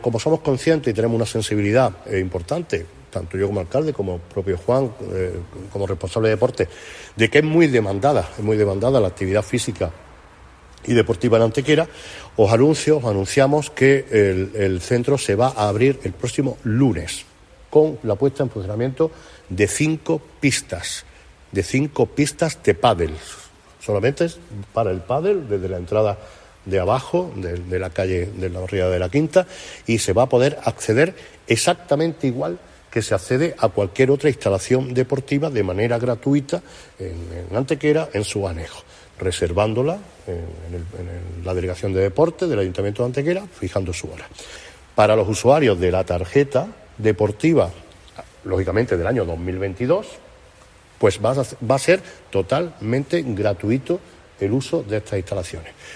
como somos conscientes y tenemos una sensibilidad importante, tanto yo como alcalde, como propio Juan, como responsable de deporte, de que es muy demandada la actividad física y deportiva en Antequera, os anunciamos que el centro se va a abrir el próximo lunes con la puesta en funcionamiento de 5 pistas de pádel, solamente para el pádel desde la entrada de abajo, de la calle de la barriada de la Quinta, y se va a poder acceder exactamente igual que se accede a cualquier otra instalación deportiva de manera gratuita en Antequera, en su anejo, reservándola en la Delegación de Deporte del Ayuntamiento de Antequera, fijando su hora. Para los usuarios de la tarjeta deportiva, lógicamente del año 2022, pues va a ser totalmente gratuito el uso de estas instalaciones.